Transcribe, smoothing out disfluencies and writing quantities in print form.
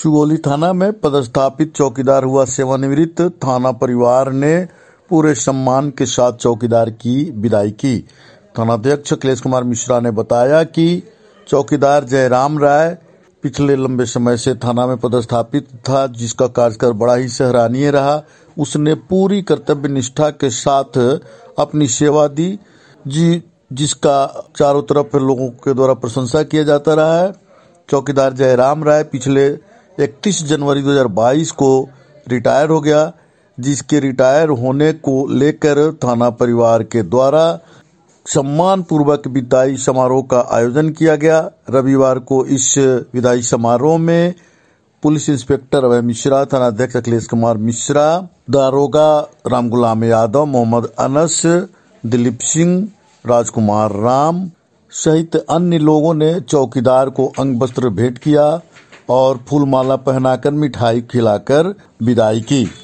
सुगौली थाना में पदस्थापित चौकीदार हुआ सेवानिवृत्त। थाना परिवार ने पूरे सम्मान के साथ चौकीदार की विदाई की। थानाध्यक्ष अखिलेश कुमार मिश्रा ने बताया कि चौकीदार जयराम राय पिछले लंबे समय से थाना में पदस्थापित था, जिसका कार्यकाल बड़ा ही सराहनीय रहा। उसने पूरी कर्तव्य निष्ठा के साथ अपनी सेवा दी, जिसका चारों तरफ लोगों के द्वारा प्रशंसा किया जाता रहा है। चौकीदार जयराम राय पिछले 31 जनवरी 2022 को रिटायर हो गया, जिसके रिटायर होने को लेकर थाना परिवार के द्वारा सम्मान पूर्वक विदाई समारोह का आयोजन किया गया। रविवार को इस विदाई समारोह में पुलिस इंस्पेक्टर अभय मिश्रा, थानाध्यक्ष अखिलेश कुमार मिश्रा, दारोगा रामगुलाम यादव, मोहम्मद अनस, दिलीप सिंह, राजकुमार राम सहित अन्य लोगों ने चौकीदार को अंग वस्त्र भेंट किया और फूल माला पहनाकर मिठाई खिलाकर विदाई की।